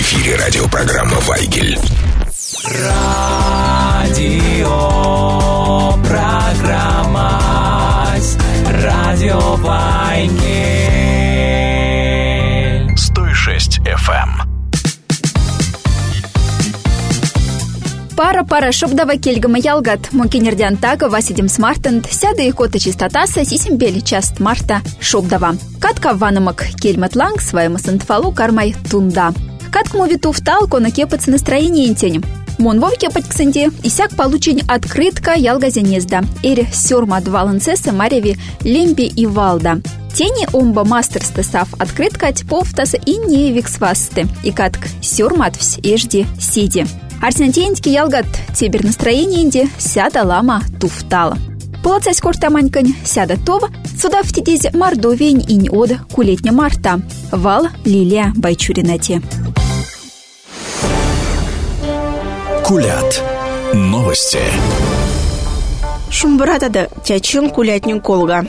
эфире радиопрограмма «Вайгель». Радиопрограмма «Радио Вайгель». 106 FM. Пара шобдава кельгама ялгат, мокенердян тага васидим смартанд, сяда и кота чистотаса, сисимбели част марта шобдава. Катка ванамак кельматланг своему сантфалу кармай тунда. Катка мовиту в талку на кепац настроение интенем. Мон вовке патьксенде, исяк получень открытка ялгазе незда. Эри сёрма дваланцеса мареви лемби и валда. Тени омба мастерстесав открытка тьповтаса и не виксвасты. И катк сёрматвсь ежди сиди. Арсентиеньки ялгат тебер настроение инди сяда лама туфтала. Полоцась кортаманькань сяда това, сюда в тедезе мордовень инь ода кулетня марта. Вал Лилия Байчуринати. Кулят. Новости. Шумбратада тячун кулятню колга.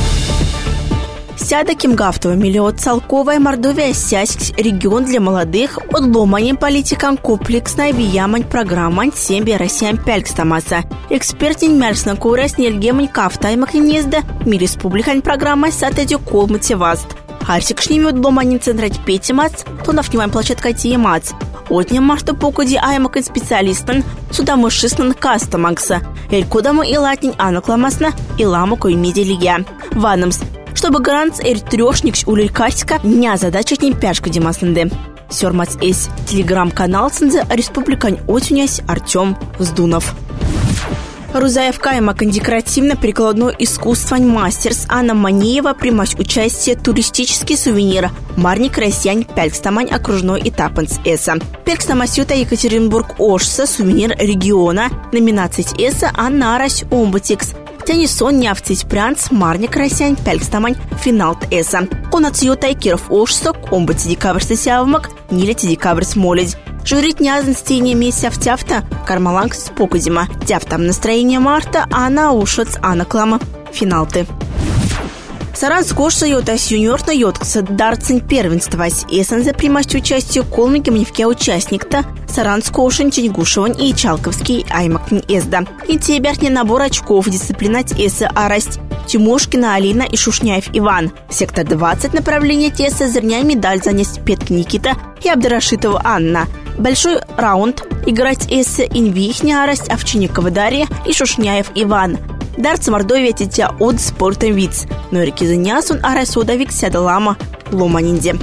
Сяда кимгафтова миллион целковая Мордовия сяськ регион для молодых отломанем политикам комплексная виямань программань семья Россиян пялькстамаса. Экспертин мярсна курас нельгемань кафтаймах незда ми республикань программа сатадю кол мотиваст. Арсик шними отломанем центрать петимац, то нафниваем площадка тиемац. Отнем марта покуди аймакан специалистан сюда мышистан кастамакса. Эль кудаму и латинь анакламасна и ламу коймиди лигя. Ванамс. Чтобы гарант трешникс улелькаська не задача не пяшка демаснанды. Сёрмац эс телеграм-канал цензе республикань отюнясь Артем Вздунов. Рузаев Каймакан декоративно-прикладное искусство мастерс Анна Манеева примать участие туристический сувенир Марник Россиян Пялькстамань окружной этапанс эса. Пялькстамасюта Екатеринбург Ошса сувенир региона номинация эса Анна Арась Омбутикс. Тянисон нявцить прянц Марник Россиян Пялькстамань финал эса. Конациюта Киров Ошсок Омбути декабрьсы сявмак нилети декабрьс моледь. Журит нязан стене меся в тяфта кармаланг с покудима. Тяфтам настроение марта, а она ушец анаклама финалты. Саранск Ошса йотас юниорна йоткса дарцин первенствась. Эсен за примасть участию колмики мневке участник-то Саранск Ошен Теньгушеван и Чалковский аймакн эзда. И теберхне набор очков дисциплинать эса арасть. Тимошкина Алина и Шушняев Иван. Сектор 20 направление теса зерня медаль занесть Петк Никита и Абдрашитова Анна. Большой раунд играть эссе Инвихня Арасть Овчинникова Дарья и Шушняев Иван. Дарц Мордовия тетя от спортом виц. Но реки занясун Арасть Одавик сядалама ломанинде.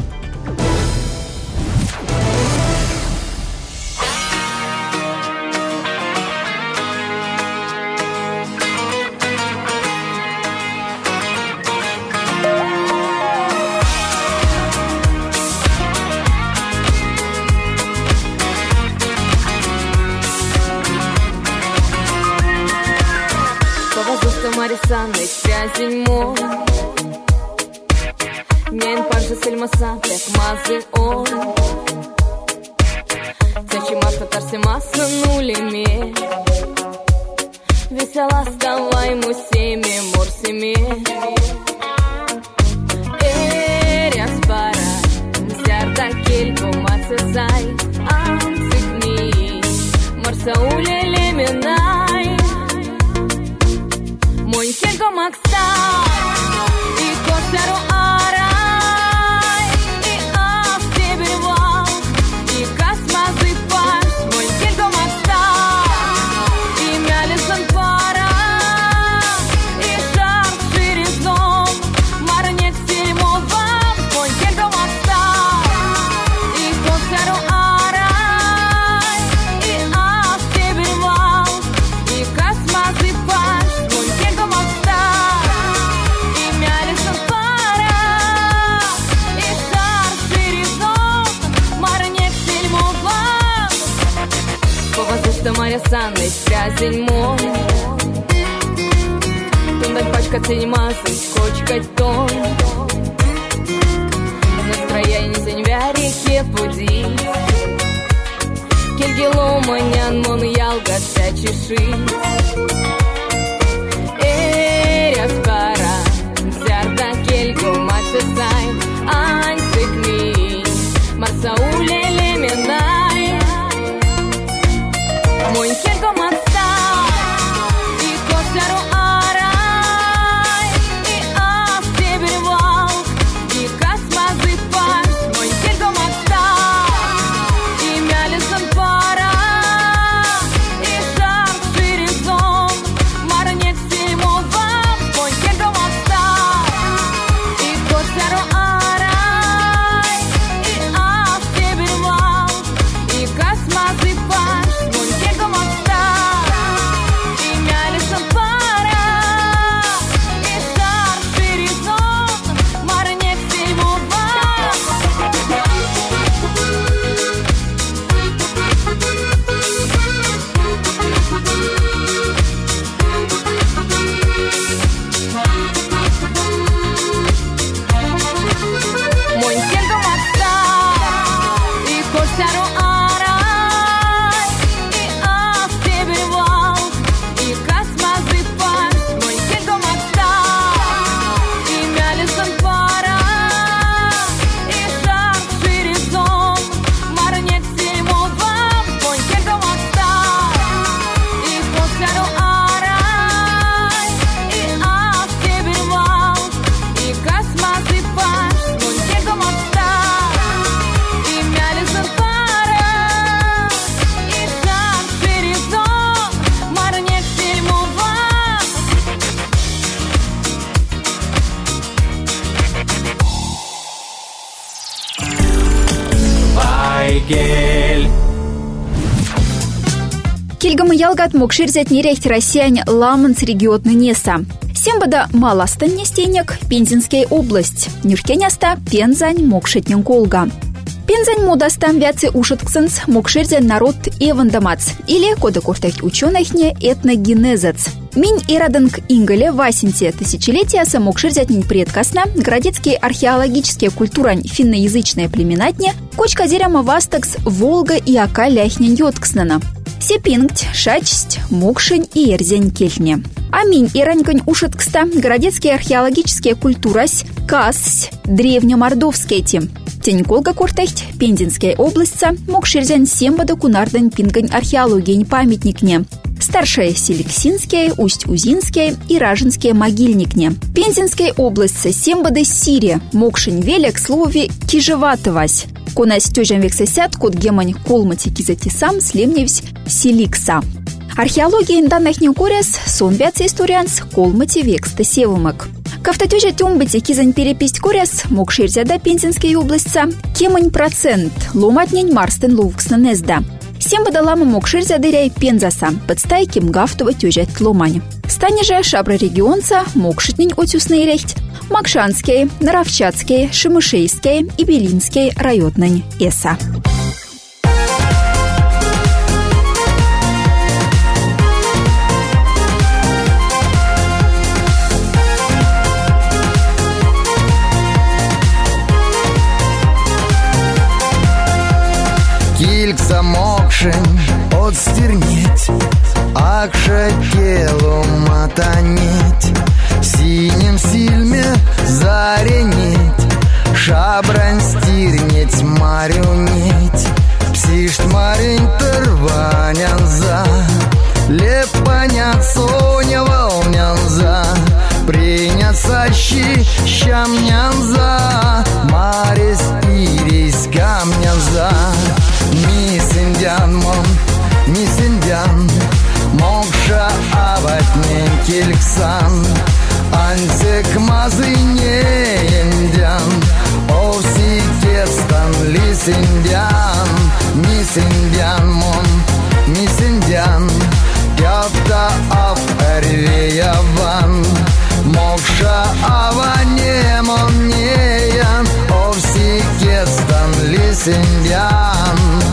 Марисанный грязень мой Нен панша сельмаса Пек мазы он Тячи марта тарси маса нулеме Весела ставай мусеме морсеме Эряс пара Зярда кельку мацесай Ансикни Марса улелеменай Монькенко Макста и Косару Арай и Астебервал и Касмазы Паш Монькенко Макста и Мялисан Пара и Шар Ширизном Марнек Сельмова Монькенко Макста и Косару Арай и Астебервал и Касмазы Паш Маря Санной грязень мой Тундай пачка ценимасы Кочкать тон Настроение зеньвя реке пуди Кельгело манян мон ялга вся чеши Эряс пара Зярда кельгу мацесай Ансик ми Марсауле лемен Вайгель. Кильгамы ялгат мокширзят нерехт Россиян ламанц региотны неса. Сембада маластан нестенек Пензенская область. Нюркеняста Пензань мокшетнен колга. Пензань модастан вяцы ушатксенс мокширзян народ эвандамац или кода куртать ученыхне этногенезац. Минь ирадынг ингале васенте тысячелетия мокширзятнин предкасна градецкие археологические культурань финноязычные племенатне кочказеряма вастакс Волга и Ака ляхнен йоткснана. Сепингть, шачсть, мокшень и эрзень кельтне. Аминь иранькань ушаткста городецкие археологические культурась кассь древнемордовские тем. Теньколга куртехть Пензенская область мокширзян сембада кунардань пингань археологиень памятникне. Старшая Селексинская, Усть-Узинская и Ражинская могильникне. Пензенская область сембада Сирия, мокшень велик слове кижеватовась. Конась тёжан вексесят код гемань колмати кизатисам слемневсь селикса. Археология инданных неукоряс сон вяцы историанс колмати векста севумак. Кавтатёжа тёмбати кизань переписть коряс мокширзя до Пензенской области кемань процент ломатнень марстен лувксна незда. Сембада лама мокширзя дыряй Пензаса подстайким гафтова тёжать ломань. Стане же шабра регионца мокшитнень отюсный рехть Макшанский, Наровчатский, Шемышейский и Белинский районный эса. Кильца мокшень отстернеть, акша телу матанеть, синим сильме заренеть, шабрань стирнеть, марюнеть, псишт марень тырванянза, лепанят соня волнянза, приняться щамнянза, марис ирис камнянза. Мисиндян мон, мисиндян, мокша аватнен кильксан, ансек мазыне индян, овси кестан лисиндян, мисиндян мон, мисиндян, кяпта ав эрвеяван, мокша аване мон неян, овси кестан лисиндян.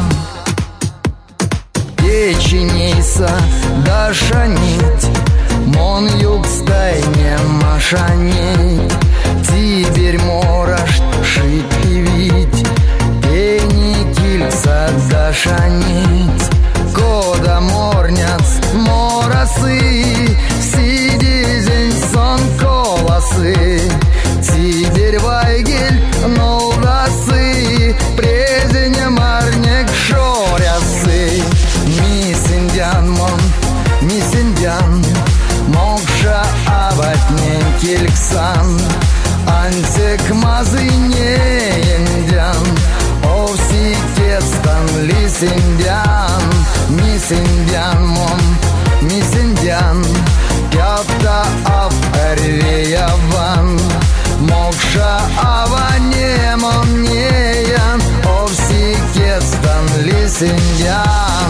Печенейса дашанить, мон юг стайне машанить, тиберь морашт шить и вить, пени кильца дашанить, кода морняц морасы, сидизень сон колосы, тиберь вайгель нолдасы, презеня марнек шорясы. Мисиндян мон, мисиндян, мокша аватнен кильксан, ансек мазыне индян, овси кестан лисиндян, мисиндян мон, мисиндян, кяпта ав эрвеяван, мокша аване мон неян, овси кестан лисиндян.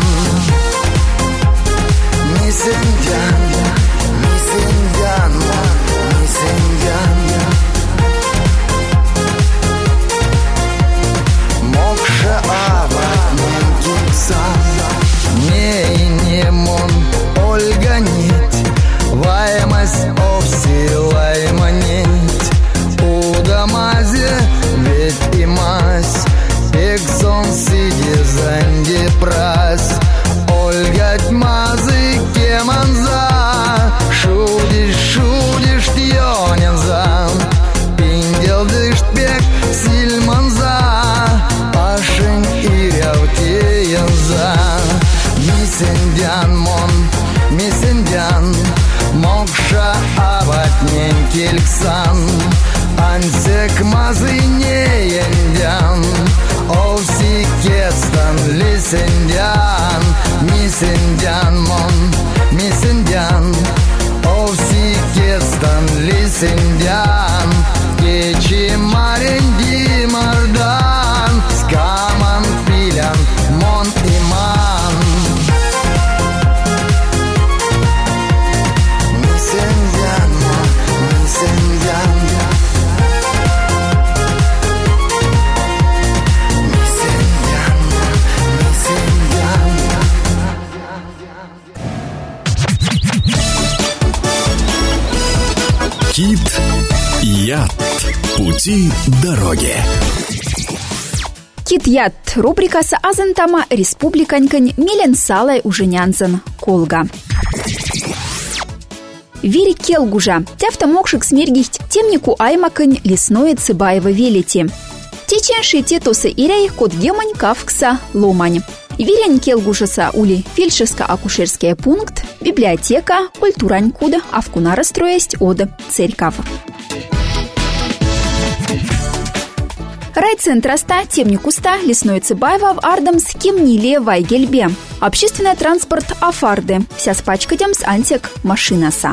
Мисиндян, мисиндян, мисиндян, мокша аватнен кильксан, не мон Ольга нет, ваймась овси лайманеть, удамазе ведь и мась, пексон сиди занди прась, Ольга тьмазы кеманза, шудиш тьонянза, пиндел дыштбек сильманза, ашень ирявтеянза. Мисиндян мон, мисиндян, мокша аватнен кильксан, ансек мазыне индян, овси кестан лисиндян. Мисиндян мон, мисиндян, овси кестан лисиндян, кечи маренди мардан, скаман пилян Пути дороги. Кит-ят рубрикасы азантама республиканькань милен салай уженянзан колга. Вери келгужа, тяфта мокшик смергихть темнику аймакань лесное Цыбаева велити. Теченши тетусы ирей кот гемань кавкса ломань. Вирень келгужаса ули фельдшерско-акушерский пункт, библиотека, культурань куда, авкуна расстроесть од церкав. Райцентраста, темникуста, лесной Цыбаева в Ардамс, Кемниле, Вайгельбе. Общественный транспорт Афарды. Вся спачкадем с антик машинаса.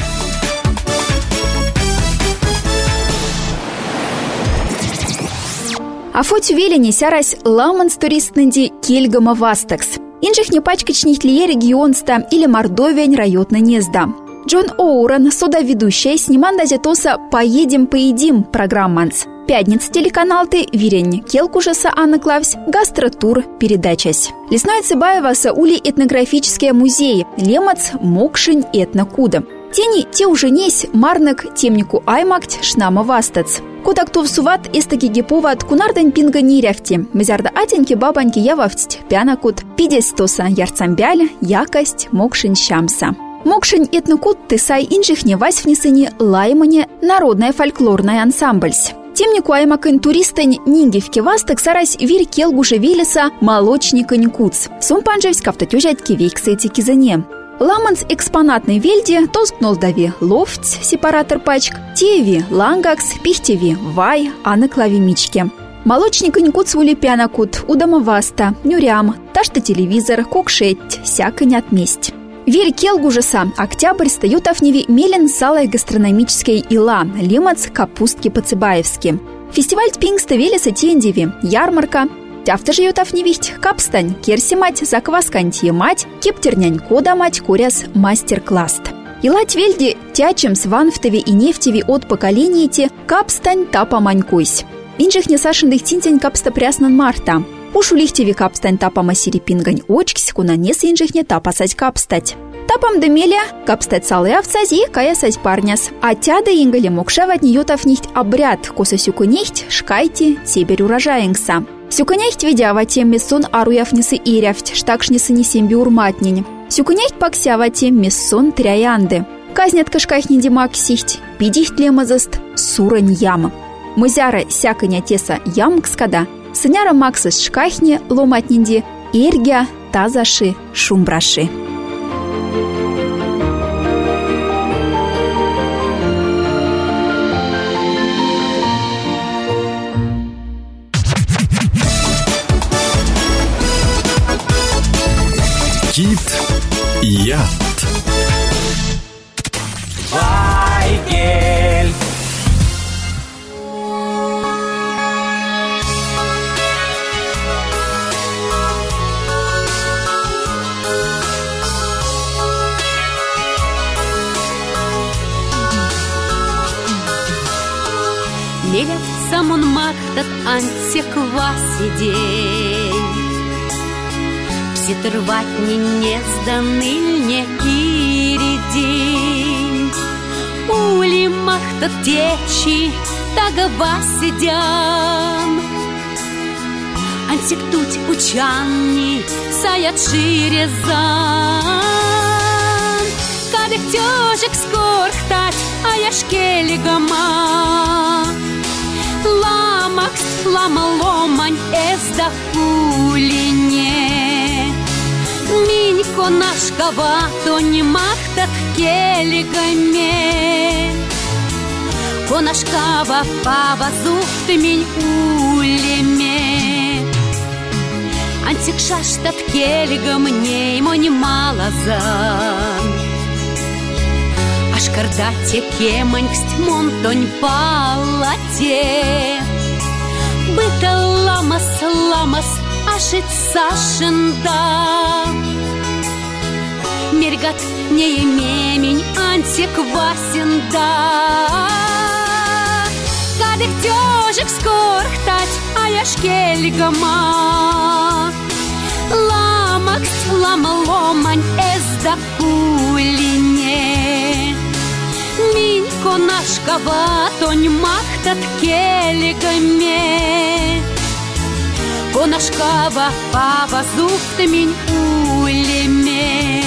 Афоть велени сярась ламанс туристненди кельгама вастекс. Инжих не пачкачних лие регионста или Мордовень райотна незда. Джон Оурен, судоведущая, сниман дазятоса «Поедем-поедим» программанс. Пятница телеканал-ты, вирень келкужаса Анна Клавсь, гастротур передачась. Лесной Цыбаева саули этнографические музеи, лемац, мокшинь, этнокуда. Тени те уже несь марнак темнику аймакть шнама вастац. Куда кто всуват эстаки гипова от кунардань пинга нирявти. Мезярда атеньки бабаньки явавть, пянакут, пидестоса ярцамбяль, якость, мокшинь щамса. Мокшинь этнокуд ты сай инжих не вась внесени лаймане народная фольклорная ансамбльсь. Темнику аймакань туристань нингевки вастак сарась вир келгуже велеса молочникань куц. Сумпанжевск автотюжатки вейксети кизане. Ламанс экспонатной вельде тоскнул дави лофть, сепаратор пачк, теви лангакс, пихтеви вай, анаклави мички. Молочникань куц ули пянакут, удама васта, нюрям, ташта телевизор, кокшеть, сякань отместь. Вир келгужеса, октябрь стают афневи мелен салай гастрономической ила, лимац капустки по-цыбаевски. Фестиваль Тпингста велеса тендеви, ярмарка. Тяфта живет афневихть, капстань, керсимать, закваскантье мать, кептернянь кода мать, куряс мастер-класс. Ила твельди тячем сванфтеви и нефтеви от поколения те капстань тапа манькуйсь. Инжих не сашендых тинтень капста пряснан марта. Ушу лихтеви капстань тапа масири пингань очксь, куна нес инжих не тапа сать капстать. Тапам демеля капстать салы овцази, кая сать парняс. А тяда ингали мокшавать неютав нихть обряд, коса сюкунихть, шкайте, теберь урожаингса. Сюкунихть видява тем мессон аруяфнисы ирявть, штакшнисы не семби урматнинь. Сюкунихть паксява тем мессон тряянды. Казнят кашкахни димак сихть, пидихть лемазаст, сурань яма. Музяра сяканя теса ямкскада, сыняра максас шкахни ломатнинди, иргя тазаши шумбраши. Кит-ят. Вайгель. Лелев самон махтат антикваси день. Пситрвать не сданыльне иридень. Ули махтат течи тагава сидян. Антиктуть учанни саят ширезан. Кадых тёжек скорхтать, а я шкели гама. Ламакс, лама-ломань, эзда кулине. Минько нашкова, то не махтат келигаме. Конашкава павазу ты минь улеме. Антик шаштат келигам неймо немалазан. Ашкардате кеманьксть монтонь палате. Быта ламас, ашит сашенда. Мергат не емемень антиквасенда. Кадых тёжек скорхтать, а я шкельгама. Ламакс, лама-ломань, эзда кулине. Минь конашкава тонь махтат келегаме. Конашкава пава зуфтамень улеме.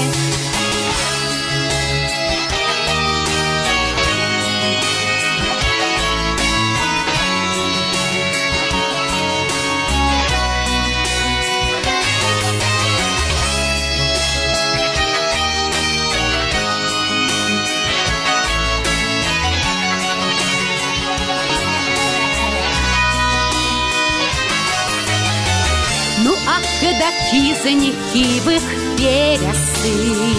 Ну а когда кизани кивых пересы,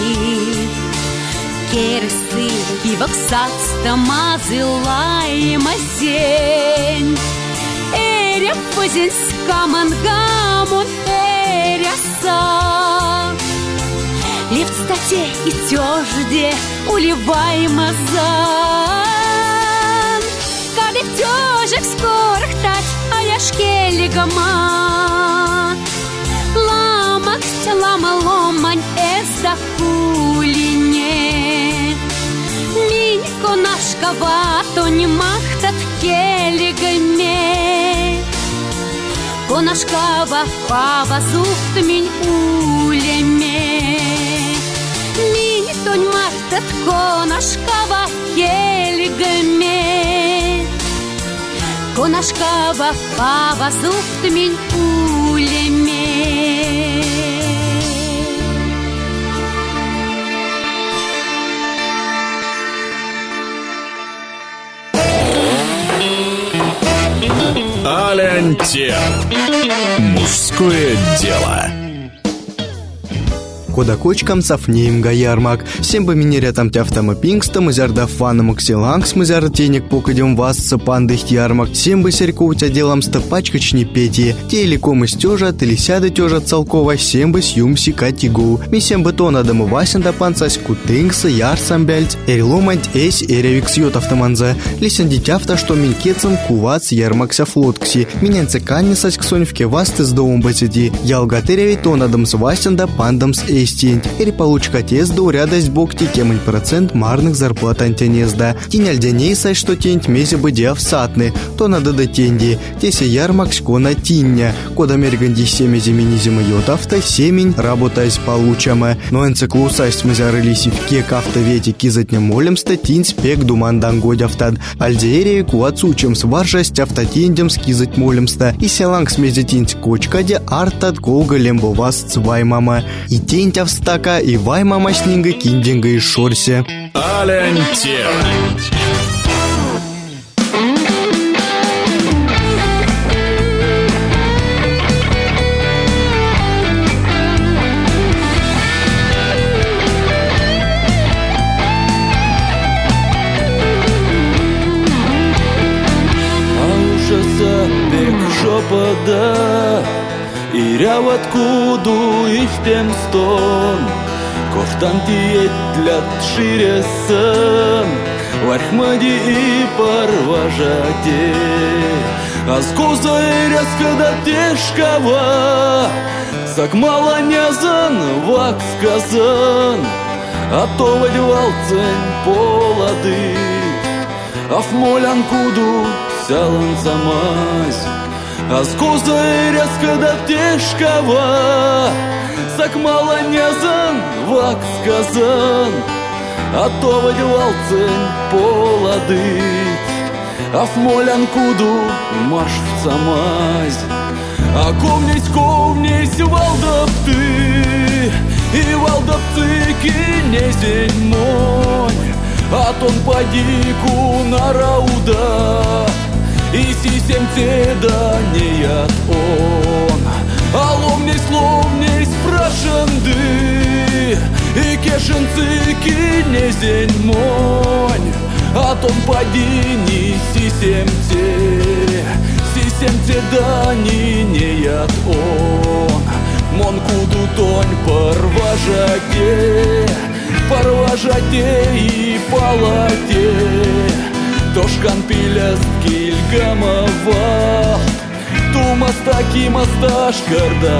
керсы кивок сацтамазы лайма зень, эря фузинска мангамун эряса. Лев в стате и тёжде уливай мазан, когда в тёжек скоро тать, а я шкелегама. Лама ломань эзда кулине. Минь конашкава тонь махтат келегаме. Конашкава пава зуфтамень улеме. Минь тонь махтат конашкава келегаме. Конашкава пава зуфтамень улеме. Алянтия. Мужское дело. Кода кочкам сафнеем гаярмак. Всем бы минеря там тяфтама пингстам, изярда фана максилангс, мизяр тенек покадем вас цапандых ярмак. Всем бы серько у тебя делом стопачкачни пети. Телеком из тёжа, телесяда тёжа целкова, всем бы сюмси катигу. Ми всем бы то надо васен да панцась кутынгса, ярсам бяльц, эриломать эсь эревикс йот автоманза. Лисен дитяфта, что минкецам кувац ярмакся флоткси. Минянце каннисась к соневке васты с домом бацети. Ялгатереви то надамс васен да пандамс эсь. Или получка тезда урядость бокти кемень процент марных зарплат антенезда. Тень альденейсай, что тень мези бы дев сатны, то надо до тенди. Тесе ярмак шкона тиння. Кода мерганди семези минизима йотавта семень работаясь получама. Но энциклусасть мы зарылись в кек автовети кизатня молемста тинь спек думан дангодявтад. Альдеерия куацучем сваржасть автотиндем скизать молемста. И селанг смези тинь кочкаде артат колга лембовас цваймама. И тень встака и ваймама снинга киндинга и шорся. Алянтия. Шопада и ряват куду и стемстон кофтан тиетлят ширесын вархмади и парважаде азгоза и резкада тешкава сакмала нязан вак сказан а то вальвалцень полады афмолян куду сялан самась азгоза и резкада тешкава сакмала нязан вак сказан а то вальвалцень полады афмолян куду маш в самась а ковнись валдапты и валдапцы кинезень монь а тон падику на рауда и сисем теда неят он а ломнись спрашенды и кешенцы кинезень монь а тон падини сисем теда неят он мон куду тонь парважаде и палате тошкан пиляст кильгамава тумастаки масташ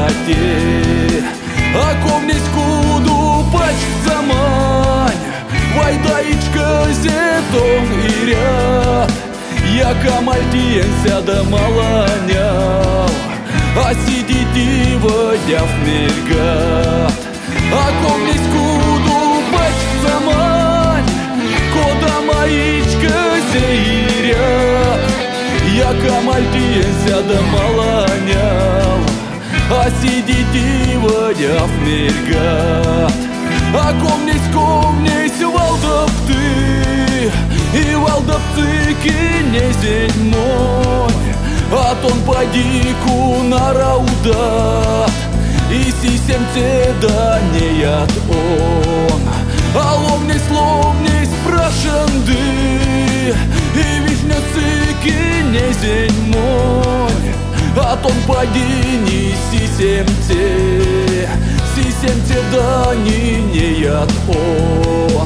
кардате а ковнись куду пач замань Вайдаичка зетон и ряд, яка мальтиенся да маланял, а сидите водя в мельгат. А комнись куду бачца мань, кода маичка зеирят, яка мальтиенся да маланял, а сидите водя в мельгат. А комнись, валдап ты, и валдап ты кинезень мой, а тон падику на раудат, и сисемте да не яд он. А ломнись, прошанды, и вишняцы кинезень мой, а тон падини сисемте да не яд он.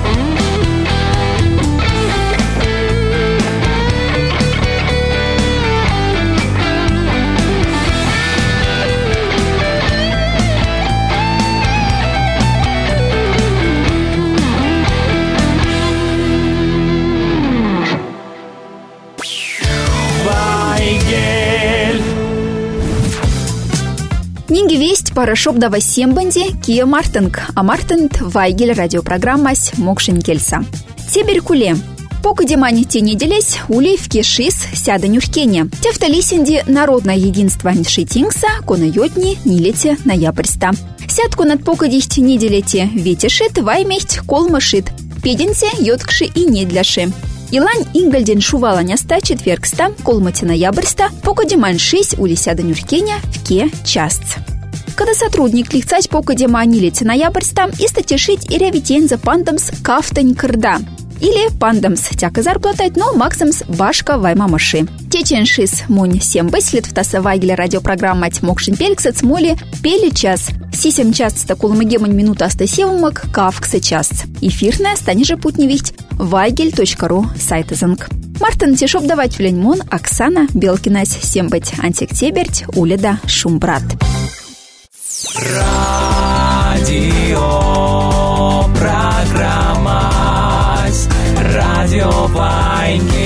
Нинги весть пара шобдава сембанди Кия Мартинг, а Мартинг Вайгель радиопрограммась Мокшин Кельса. Тебер куле. Пока демани те неделесь, уливки шис сяда нюркене. Тефта лисенди народное единство ншитингса, кона йотни нилете ноябрьста. Сядку над пока дихти неделете ветешит, ваймехть колмашит. Педенсе йоткши и недляши. Илань ингальден шуваланяста четвергста, колмати ноябрьста, пока демань шись улисяда нюркеня в ке част. Когда сотрудник лихцать пока демани лете ноябрьста, и статишить и ревитен за пандамс кафтань крда. Или пандамс тяка зарплатать, но максимс башка ваймамаши. Теченшис мунь сембэс лет в таса Вайгеля радиопрограмма Мокшин Пельксец моли пели час. Сисем час такулма гемань минута астасевумак кавкса час. Эфирная станеже путневить вайгель.ру сайтезанг. Мартин тишоп давать вленьмон Оксана Белкинась сембать антиктеберть уледа шумбрат. Радио программа Радио Вайгель.